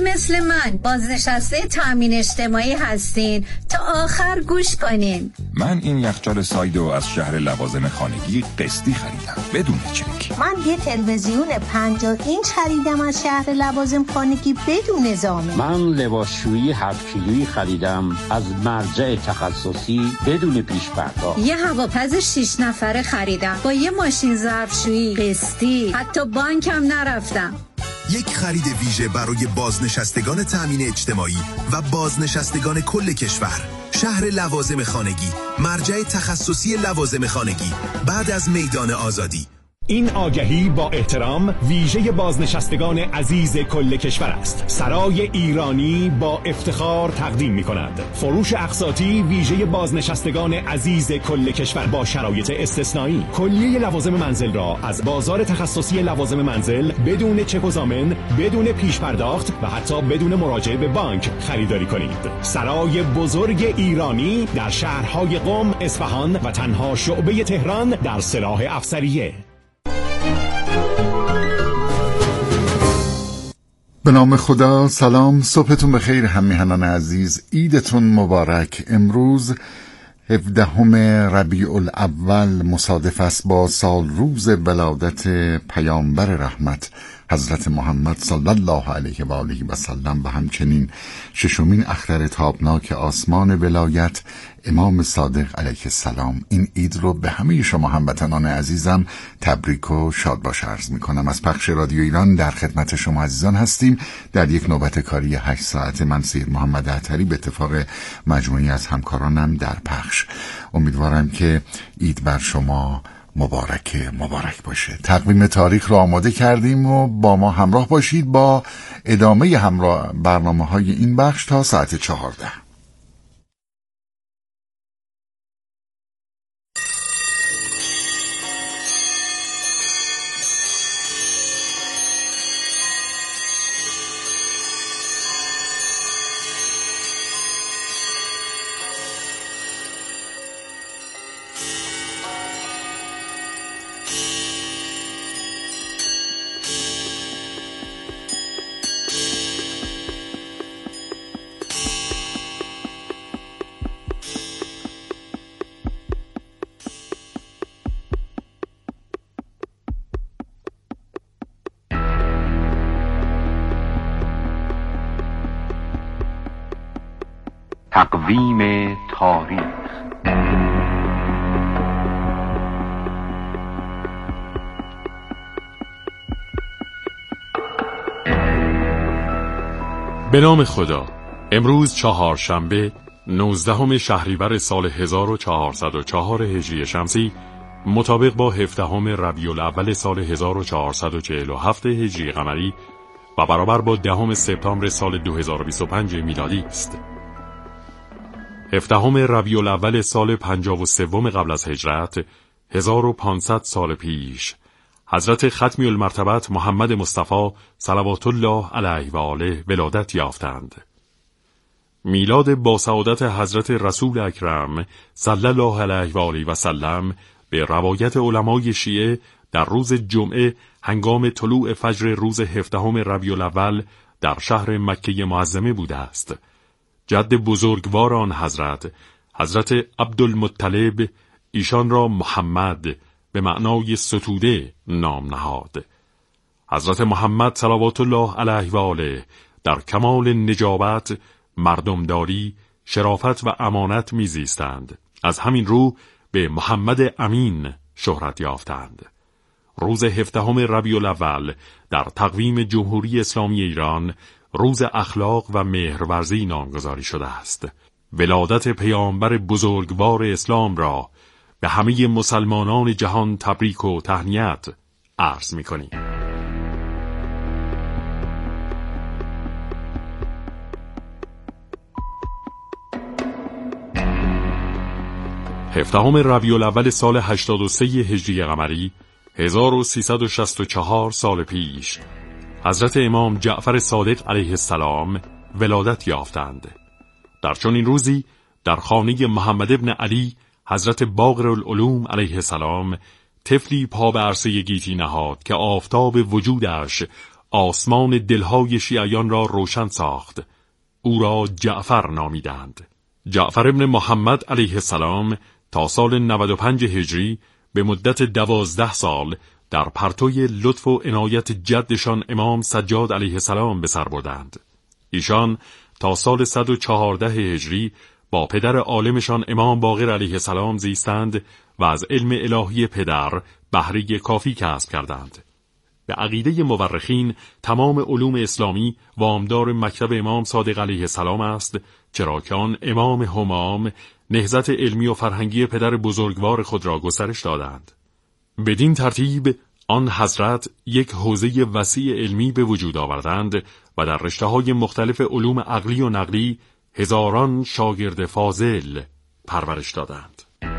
مثل من بازنشسته تامین اجتماعی هستین تا آخر گوش کنین. من این یخچال سایدو از شهر لوازم خانگی قسطی خریدم بدون چک. من یه تلویزیون 50 اینچ خریدم از شهر لوازم خانگی بدون ضامن. من لباسشویی 7 کیلویی خریدم از مرجع تخصصی بدون پیش پرداخت. یه هواپز 6 نفره خریدم با یه ماشین ظرفشویی قسطی، حتی بانکم نرفتم. یک خرید ویژه برای بازنشستگان تامین اجتماعی و بازنشستگان کل کشور. شهر لوازم خانگی، مرجع تخصصی لوازم خانگی، بعد از میدان آزادی. این آگهی با احترام ویژه بازنشستگان عزیز کل کشور است. سرای ایرانی با افتخار تقدیم می کند فروش اقساطی ویژه بازنشستگان عزیز کل کشور با شرایط استثنایی. کلیه لوازم منزل را از بازار تخصصی لوازم منزل بدون چک و ضامن، بدون پیش پرداخت و حتی بدون مراجعه به بانک خریداری کنید. سرای بزرگ ایرانی در شهرهای قم، اصفهان و تنها شعبه تهران در سلاح افسریه. به نام خدا. سلام، صبحتون بخیر هم میهنان عزیز، عیدتون مبارک. امروز 17 ربیع الاول مصادف است با سال روز ولادت پیامبر رحمت حضرت محمد صلی الله علیه و آله و سلم و همچنین ششمین اختر تابناک آسمان ولایت امام صادق علیه السلام. این عید رو به همه شما هموطنان عزیزم تبریک و شادباش عرض میکنم. از پخش رادیو ایران در خدمت شما عزیزان هستیم در یک نوبت کاری 8 ساعته. من سید محمد عطری به اتفاق مجموعی از همکارانم در پخش. امیدوارم که عید بر شما مبارک باشه. تقویم تاریخ رو آماده کردیم و با ما همراه باشید با ادامه برنامه‌های این بخش تا ساعت 14. تقویم تاریخ. به نام خدا. امروز چهارشنبه 19 شهریور سال 1404 هجری شمسی مطابق با 17 ربیع الاول سال 1447 هجری قمری و برابر با 10 سپتامبر سال 2025 میلادی است. 17 ربیع الاول سال 53 قبل از هجرت 1500 سال پیش حضرت ختمی المرتبت محمد مصطفی صلوات الله علیه و آله ولادت یافتند. میلاد با سعادت حضرت رسول اکرم صلی الله علیه و آله و سلم به روایت علمای شیعه در روز جمعه هنگام طلوع فجر روز 17 ربیع الاول در شهر مکه معظمه بوده است. جد بزرگوار آن حضرت عبدالمطلب ایشان را محمد به معنای ستوده نام نهاد. حضرت محمد صلوات الله علیه و آله در کمال نجابت، مردمداری، شرافت و امانت میزیستند. از همین رو به محمد امین شهرت یافتند. روز 17 ربیع الاول در تقویم جمهوری اسلامی ایران روز اخلاق و مهرورزی نامگذاری شده است. ولادت پیامبر بزرگوار اسلام را به همه مسلمانان جهان تبریک و تهنیت عرض می‌کنیم. هفدهم ربیع الاول سال 83 هجری قمری 1364 سال پیش حضرت امام جعفر صادق علیه السلام ولادت یافتند. در چنین روزی در خانه محمد ابن علی حضرت باقر العلوم علیه السلام طفلی پا به عرصه گیتی نهاد که آفتاب وجودش آسمان دلهای شیعیان را روشن ساخت. او را جعفر نامیدند. جعفر ابن محمد علیه السلام تا سال 95 هجری به مدت 12 سال در پرتوی لطف و عنایت جدشان امام سجاد علیه السلام به سر بردند. ایشان تا سال 114 هجری با پدر عالمشان امام باقر علیه السلام زیستند و از علم الهی پدر بهره کافی کسب کردند. به عقیده مورخین تمام علوم اسلامی وامدار مکتب امام صادق علیه السلام است، چرا که آن امام همام نهضت علمی و فرهنگی پدر بزرگوار خود را گسترش دادند. بدین ترتیب آن حضرت یک حوزه وسیع علمی به وجود آوردند و در رشته‌های مختلف علوم عقلی و نقلی هزاران شاگرد فاضل پرورش دادند.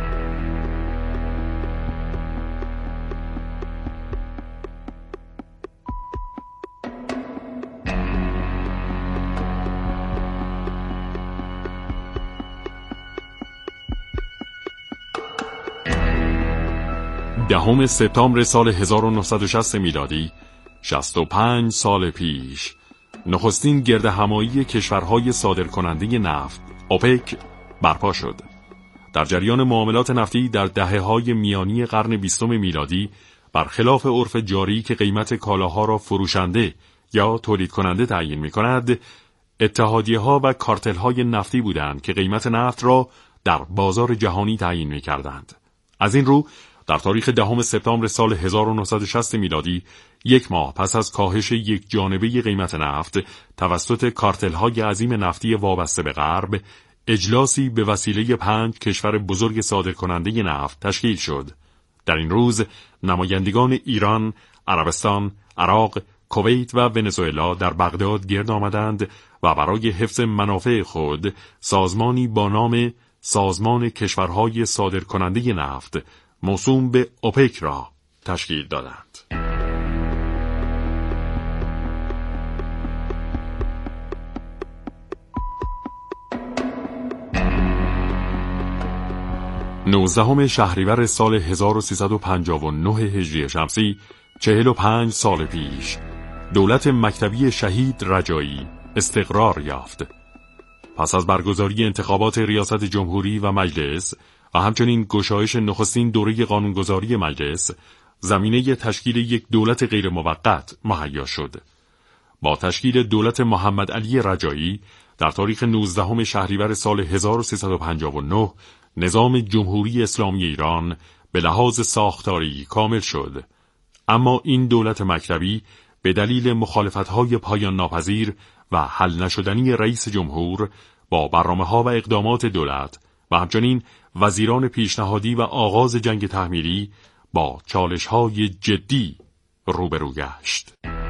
دهم سپتامبر سال 1960 میلادی، 65 سال پیش، نخستین گرد همایی کشورهای صادرکننده نفت اوپک برپا شد. در جریان معاملات نفتی در دهه‌های میانی قرن 20 میلادی، برخلاف عرف جاری که قیمت کالاها را فروشنده یا تولید کننده تعیین می‌کند، اتحادیه‌ها و کارتل‌های نفتی بودند که قیمت نفت را در بازار جهانی تعیین می‌کردند. از این رو در تاریخ 10 سپتامبر سال 1960 میلادی، یک ماه پس از کاهش یک جانبه قیمت نفت توسط کارتل‌های عظیم نفتی وابسته به غرب، اجلاسی به وسیله 5 کشور بزرگ صادرکننده نفت تشکیل شد. در این روز نمایندگان ایران، عربستان، عراق، کویت و ونزوئلا در بغداد گرد آمدند و برای حفظ منافع خود سازمانی با نام سازمان کشورهای صادرکننده نفت موسوم به اوپک را تشکیل دادند. نوزدهم شهریور سال 1359 هجری شمسی، 45 سال پیش، دولت مکتبی شهید رجایی استقرار یافت. پس از برگزاری انتخابات ریاست جمهوری و مجلس و همچنین گشایش نخستین دوره قانونگذاری مجلس، زمینه تشکیل یک دولت غیر موقت مهیا شد. با تشکیل دولت محمد علی رجایی در تاریخ 19 شهریور سال 1359 نظام جمهوری اسلامی ایران به لحاظ ساختاری کامل شد. اما این دولت مکتبی به دلیل مخالفت‌های پایان ناپذیر و حل نشدنی رئیس جمهور با برنامه‌ها و اقدامات دولت و همچنین وزیران پیشنهادی و آغاز جنگ تحمیلی با چالش‌های جدی روبرو گشت.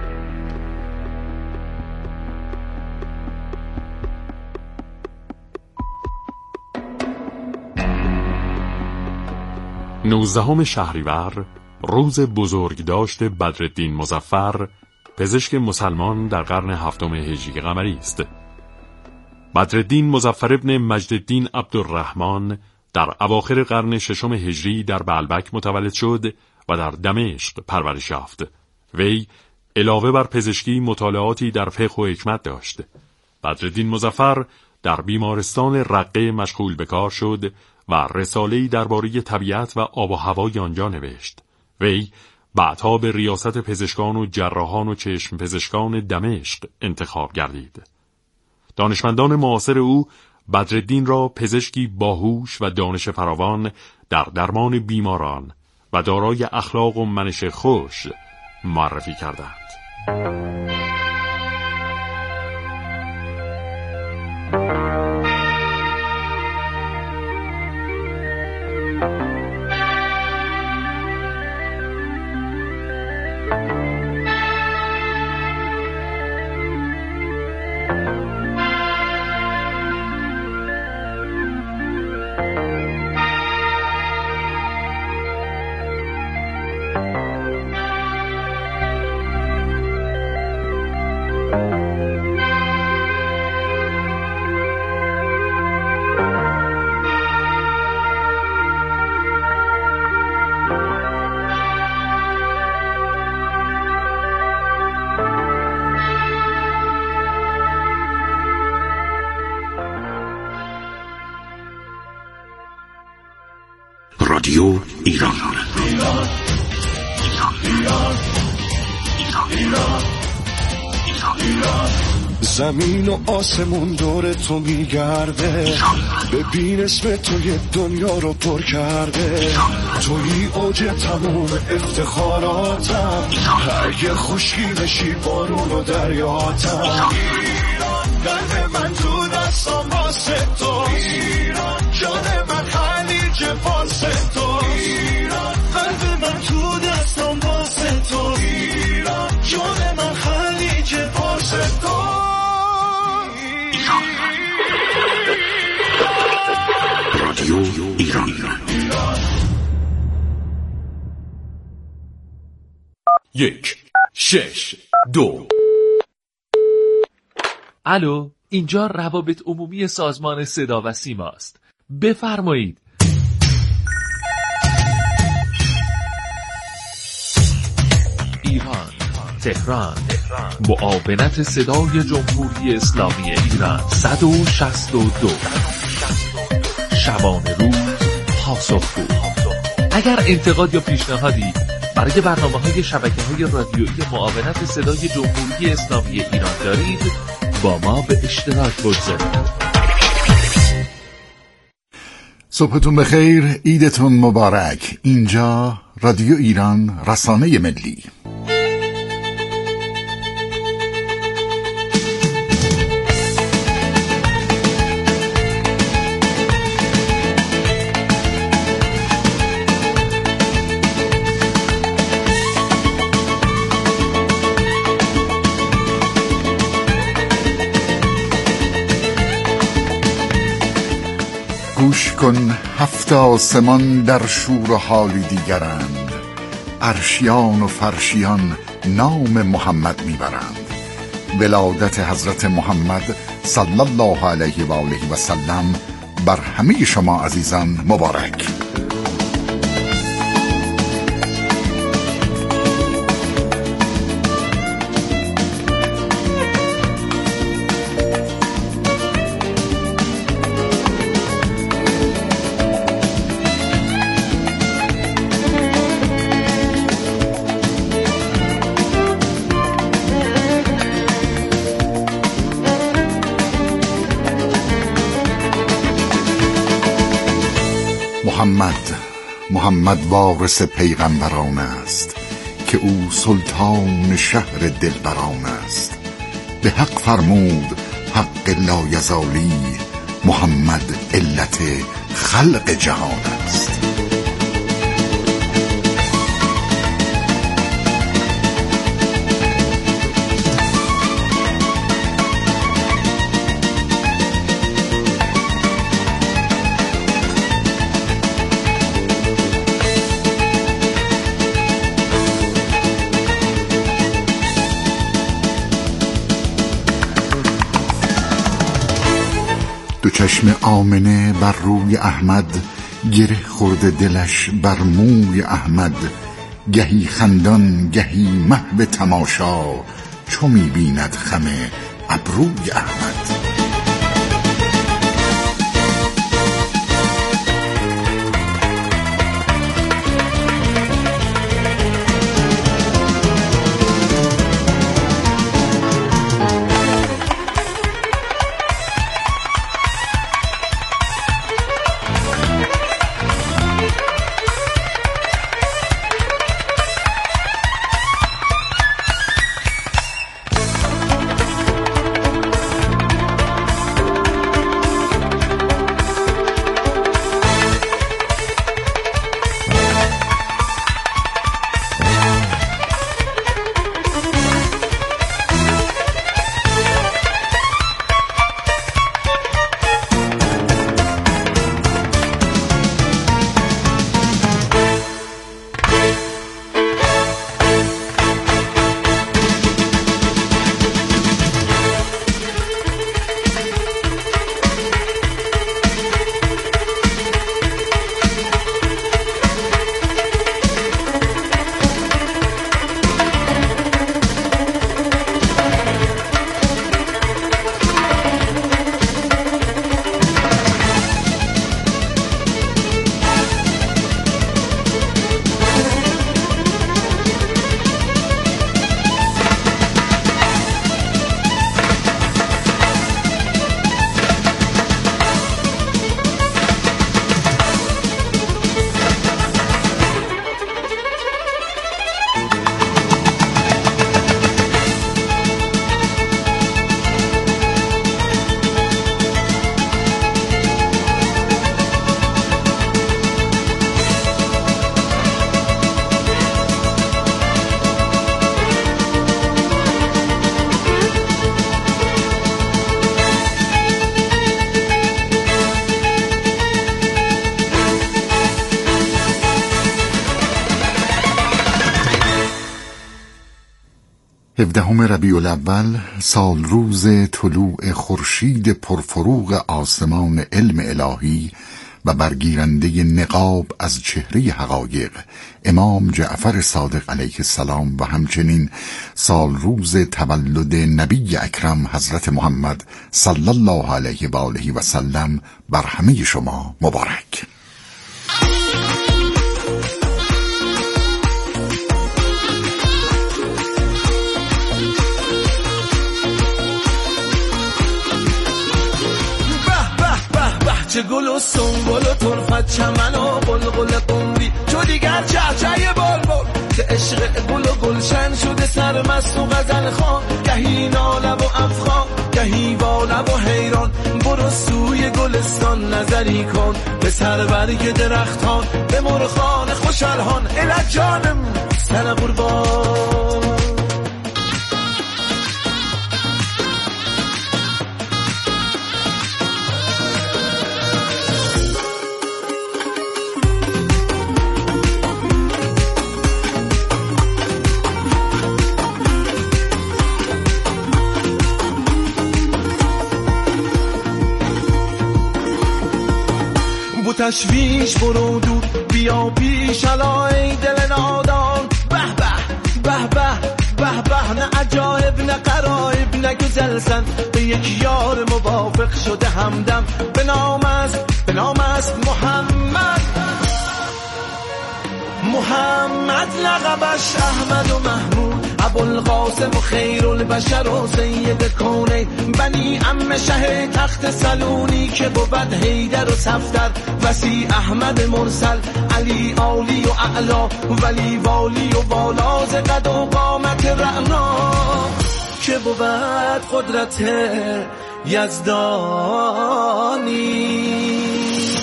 نوزدهم شهریور، روز بزرگداشت بدرالدین مظفر، پزشک مسلمان در قرن 7 هجری قمری است. بدرالدین مظفر ابن مجدالدین عبدالرحمن در اواخر قرن 6 هجری در بعلبک متولد شد و در دمشق پرورش یافت. وی علاوه بر پزشکی مطالعاتی در فقه و حکمت داشت. بدرالدین مظفر در بیمارستان رقه مشغول به کار شد و رساله‌ای درباره طبیعت و آب و هوای آنجا نوشت. وی بعدها به ریاست پزشکان و جراحان و چشم پزشکان دمشق انتخاب گردید. دانشمندان معاصر او بدرالدین را پزشکی باهوش و دانش فراوان در درمان بیماران و دارای اخلاق و منش خوش معرفی کردند. رادیو ایران. زمین و آسمون دور تو میگرده، ببین اسم تو یه دنیا رو پر کرده. توی اوج تموم افتخاراتم، اگه خشکی بشی بارون و دریاتم. قلب من تو دستم واسه تو، جان من خلیج واسه تو. قلب من تو دستم واسه تو، جان من خلیج واسه تو. رادیو ایران. یک 6 2. الو، اینجا روابط عمومی سازمان صدا و سیما است. بفرمایید. ایران، تهران، معاونت صدای جمهوری اسلامی ایران 162. شبانه روز پاسخگو. اگر انتقاد یا پیشنهادی برای برنامه‌های شبکه‌های رادیویی معاونت صدای جمهوری اسلامی ایران دارید، با ما به اشتراک بگذارید. صبحتون بخیر، عیدتون مبارک. اینجا رادیو ایران، رسانه ملی. گوش کن، 7 آسمان در شور و حالی دیگرند. عرشیان و فرشیان نام محمد میبرند. ولادت حضرت محمد صلی الله علیه و آله و سلم بر همه شما عزیزان مبارک. محمد وارث پیغمبران است، که او سلطان شهر دلبران است. به حق فرمود حق لایزالی، محمد علت خلق جهان است. دو چشم آمنه بر روی احمد، گره خورده دلش بر موی احمد. گهی خندان گهی محو تماشا، چو می بیند خم ابروی احمد. 17 ربیع الاول، سال روز طلوع خورشید پرفروغ آسمان علم الهی و برگیرنده نقاب از چهره حقایق امام جعفر صادق علیه السلام و همچنین سال روز تولد نبی اکرم حضرت محمد صلی الله علیه و آله و سلم بر همه شما مبارک. چه گل و سنبل و طرفت چمن و بلبل قمری چو دیگر چهچه بلبل که عشق گل و گلشن شده سرمست و غزل خوان گهی ناله و افخان گهی واله و حیران برو سوی گلستان نظری کن به سر برگ درختان به مرغان خوشالهان الى جانم سر قربان. تشویش برو دور بیا پیش علای دل نادان به به به به به به نه عجایب نه قرایب نه گزلزن به یک یار موافق شده همدم به نام است محمد لقبش احمد و محمود ابوالقاسم و خیر البشر و سید کونه بنی عم شه تخت سلونی که بود حیدر و صفدر وسی احمد مرسل علی عالی و اعلا ولی والی و والا ز قد و قامت رعنا که بود قدرت یزدانی.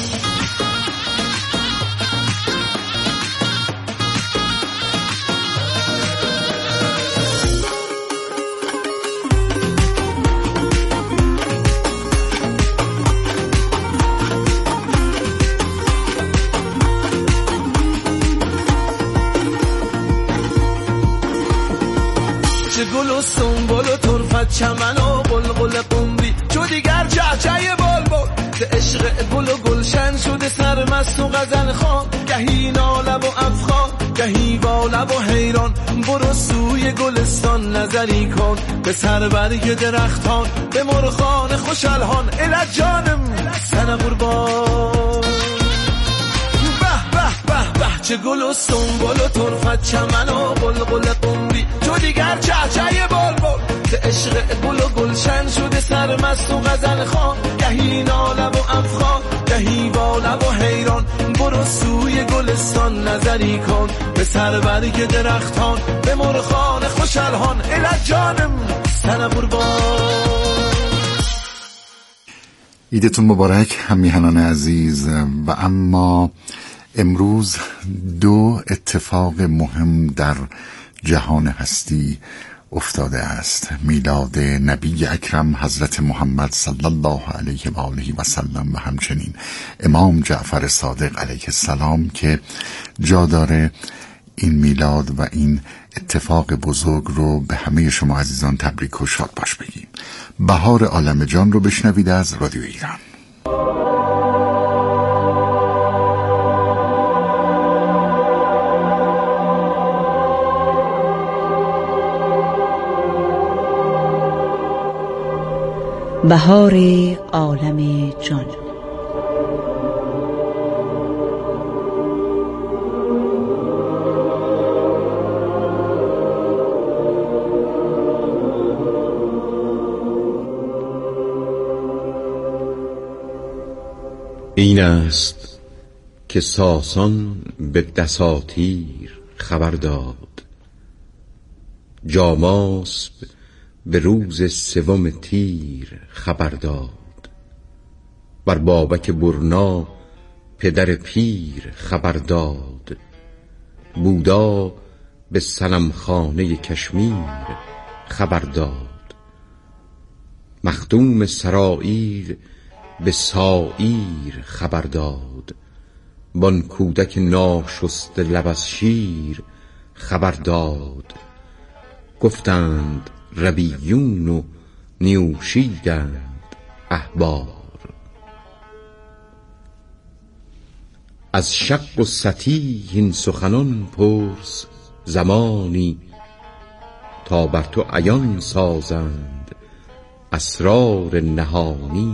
گل و سنبل و طرفت چمن و بلبل قمری چو دیگر چهچه بلبل که عشق گل و گلشن شده سرمست و غزل خوان گهی ناله و افخان گهی واله و حیران برو سوی گلستان نظری کن به سر برگ درختان به مرغان خوشالهان الى جانم سر قربان. چه گل و سنبل و طرفت چمن و بلبل قمری چو دیگر چهچه بلبل که عشق گل و گلشن شده سرمست و غزل خوان گهی ناله و افخان گهی واله و حیران برو سوی گلستان نظری کن به سر برگ درختان به مرغان خوشالهان الى جانم سر قربان. عیدتون مبارک همیهنان عزیز. و اما امروز دو اتفاق مهم در جهان هستی افتاده است: میلاد نبی اکرم حضرت محمد صلی الله علیه و آله و سلم و همچنین امام جعفر صادق علیه السلام که جا داره این میلاد و این اتفاق بزرگ رو به همه شما عزیزان تبریک و شاد باش بگیم. بهار عالم جان رو بشنوید از رادیو ایران. بهار عالم جان. این است که ساسان به دساتیر خبر داد، جاماسب به روز سوم تیر خبر داد، بر بابک برنا پدر پیر خبر داد، بودا به صنمخانه کشمیر خبر داد، مخدوم سرائیر به ساعیر خبر داد، بان کودک ناشسته لب از شیر خبر داد، گفتند ربیون و نیوشیدند احبار. از شق و سطیح این سخنان پرس زمانی، تا بر تو عیان سازند اسرار نهانی.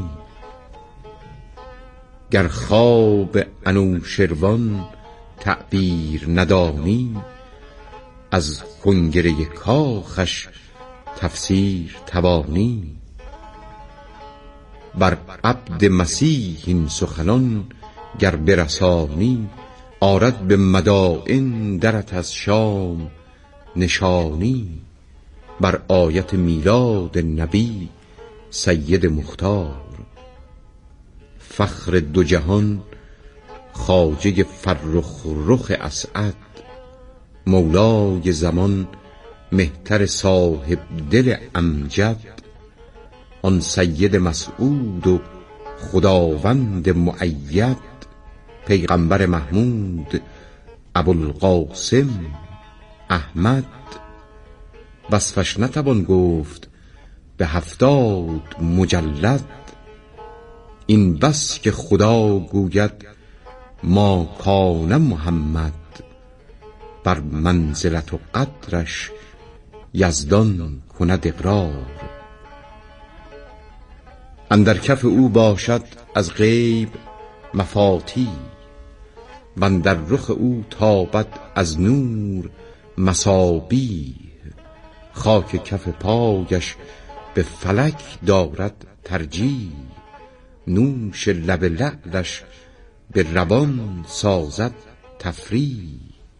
گر خواب انوشروان تعبیر ندانی، از کنگره کاخش تفسیر توانی. بر عبد مسیح این سخنان گر برسانی، آرد به مدائن درت از شام نشانی. بر آیت میلاد نبی سید مختار، فخر دو جهان خواجه فرخ رخ اسعد. مولای زمان مهتر صاحب دل امجد. آن سید مسعود و خداوند مؤید، پیغمبر محمود ابوالقاسم احمد. وصفش نتوان گفت به 70 مجلد، این بس که خدا گوید ما کان محمد. بر منزلت و قدرش یزدان کند اقرار. اندر کف او باشد از غیب مفاتیح، واندر رخ او تابد از نور مصابیح. خاک کف پایش به فلک دارد ترجیح، نوش لب لعلش به روان سازد تفریح.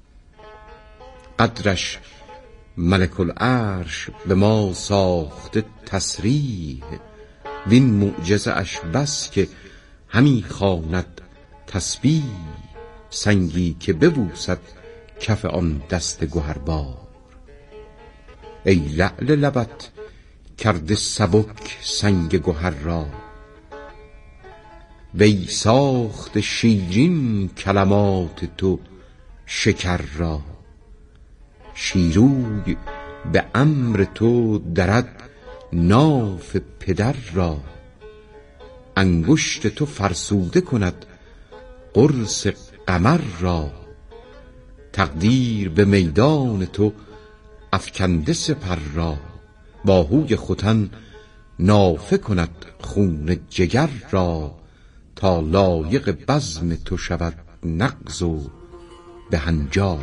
قدرش ملک العرش به ما ساخته تصریح، وین معجزه اش بس که همی خواند تسبیح. سنگی که ببوسد کف آن دست گهربار، ای لعل لبت کرده سبک سنگ گهر را. وی ساخت شیرین کلمات تو شکر را. شیروی به امر تو درد ناف پدر را. انگشت تو فرسوده کند قرص قمر را. تقدیر به میدان تو افکنده سپر را. باهوی ختن نافه کند خون جگر را. تا لایق بزم تو شود نغز و بهنجار.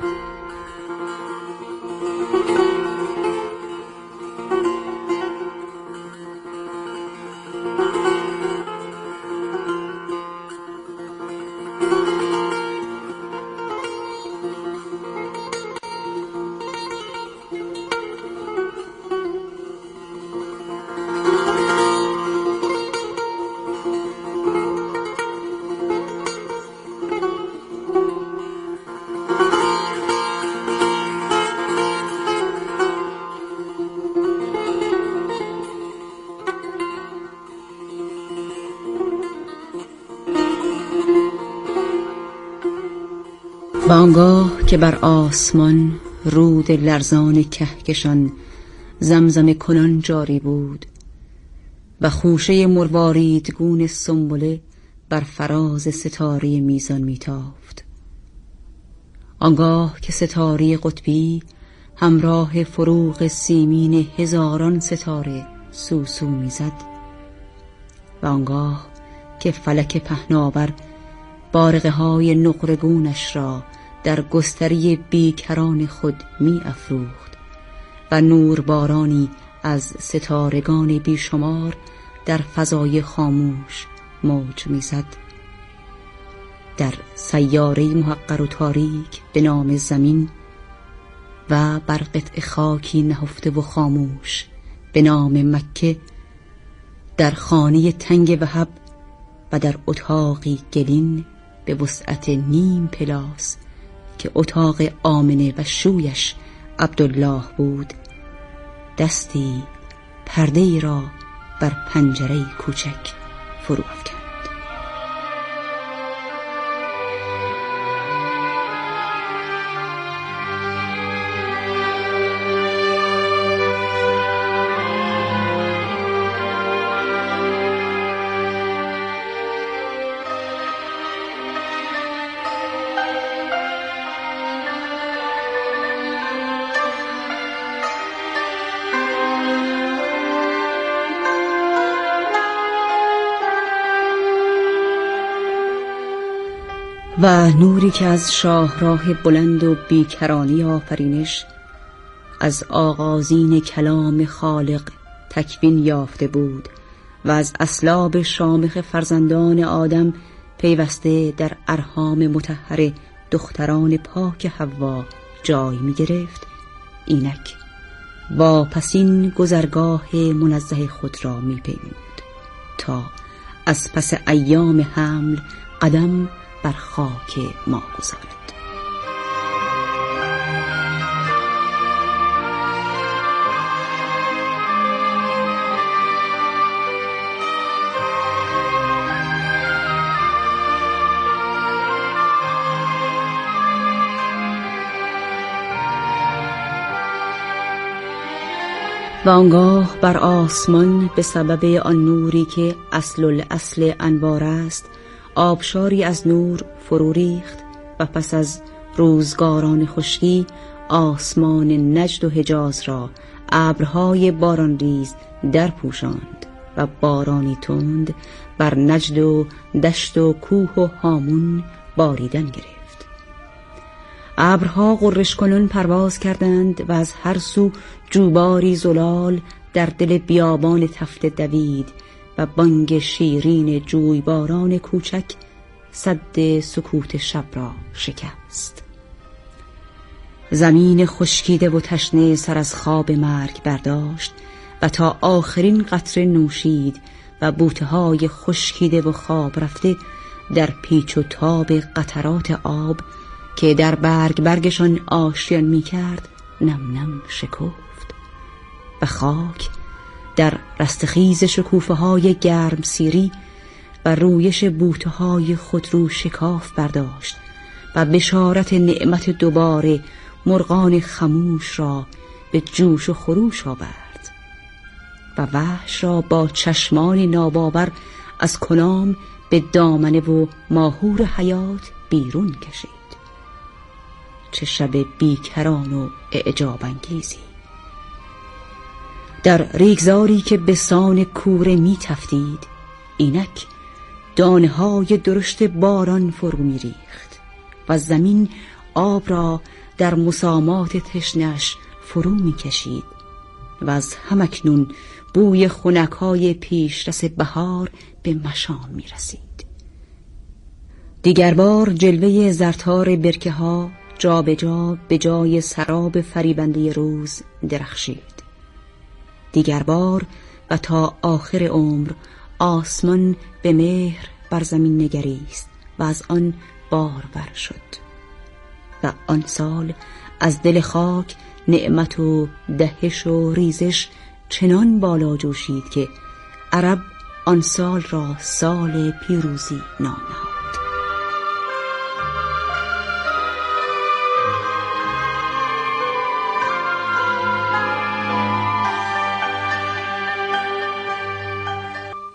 و آنگاه که بر آسمان رود لرزان کهکشان زمزمه کنان جاری بود و خوشه مرواریدگون سنبله بر فراز ستاره میزان میتافت. آنگاه که ستاره قطبی همراه فروغ سیمین هزاران ستاره سوسو میزد و آنگاه که فلک پهناور بارقه های نقرگونش را در گستری بیکران خود می افروخت و نور بارانی از ستارگان بیشمار در فضای خاموش موج می زد. در سیاره محقر و تاریک به نام زمین و بر قطع خاکی نهفته و خاموش به نام مکه، در خانه تنگ وهب و در اتاقی گلین به وسعت نیم پلاس که اتاق آمنه و شویش عبدالله بود، دستی پرده ای را بر پنجره کوچک فرو افکند. و نوری که از شاهراه بلند و بیکرانی آفرینش، از آغازین کلام خالق تکوین یافته بود و از اصلاب شامخ فرزندان آدم پیوسته در ارحام مطهر دختران پاک حوا جای می گرفت، اینک واپسین گذرگاه منزه خود را می پیمود تا از پس ایام حمل قدم بر خاک ما گذارد. و آنگاه بر آسمان به سبب آن نوری که اصل الاصل انوار است، آبشاری از نور فرو ریخت و پس از روزگاران خشکی آسمان نجد و حجاز را ابرهای باران ریز در پوشاند و بارانی تند بر نجد و دشت و کوه و هامون باریدن گرفت. ابرها غرش کنون پرواز کردند و از هر سو جوباری زلال در دل بیابان تفته دوید و بانگ شیرین جویباران کوچک سد سکوت شب را شکست. زمین خشکیده و تشنه سر از خواب مرگ برداشت و تا آخرین قطره نوشید و بوته‌های خشکیده و خواب رفته در پیچ و تاب قطرات آب که در برگشان آشیان می کرد نم نم شکفت و خاک در رستخیز شکوفه های گرم سیری و رویش بوته های خود رو شکاف برداشت و بشارت نعمت دوباره مرغان خموش را به جوش و خروش آورد و وحش را با چشمان ناباور از کنام به دامنه و ماهور حیات بیرون کشید. چه شب بیکران و اعجاب انگیزی! در ریگزاری که به سان کوره می تفتید، اینک دانه های درشت باران فرو می ریخت و زمین آب را در مسامات تشنش فرو می کشید و از همکنون بوی خنکای پیشرس بهار به مشام می رسید. دیگر بار جلوه زرتار برکه ها جا به جای سراب فریبنده روز درخشید. دیگر بار و تا آخر عمر آسمان به مهر بر زمین نگریست و از آن بارور شد و آن سال از دل خاک نعمت و دهش و ریزش چنان بالا جوشید که عرب آن سال را سال پیروزی نام نهاد.